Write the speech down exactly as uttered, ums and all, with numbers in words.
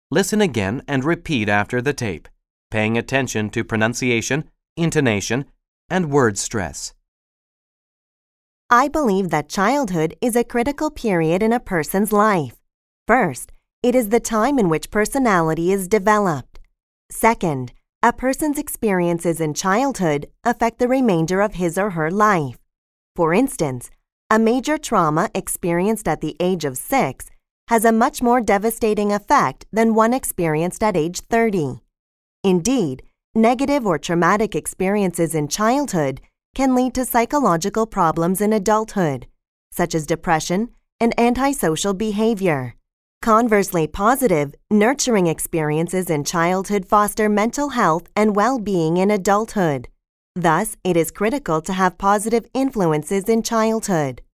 Listen again and repeat after the tape, paying attention to pronunciation, intonation, and word stress. I believe that childhood is a critical period in a person's life. First, it is the time in which personality is developed. Second, a person's experiences in childhood affect the remainder of his or her life. For instance, a major trauma experienced at the age of six has a much more devastating effect than one experienced at age thirty. Indeed, negative or traumatic experiences in childhood can lead to psychological problems in adulthood, such as depression and antisocial behavior. Conversely, positive, nurturing experiences in childhood foster mental health and well-being in adulthood. Thus, it is critical to have positive influences in childhood.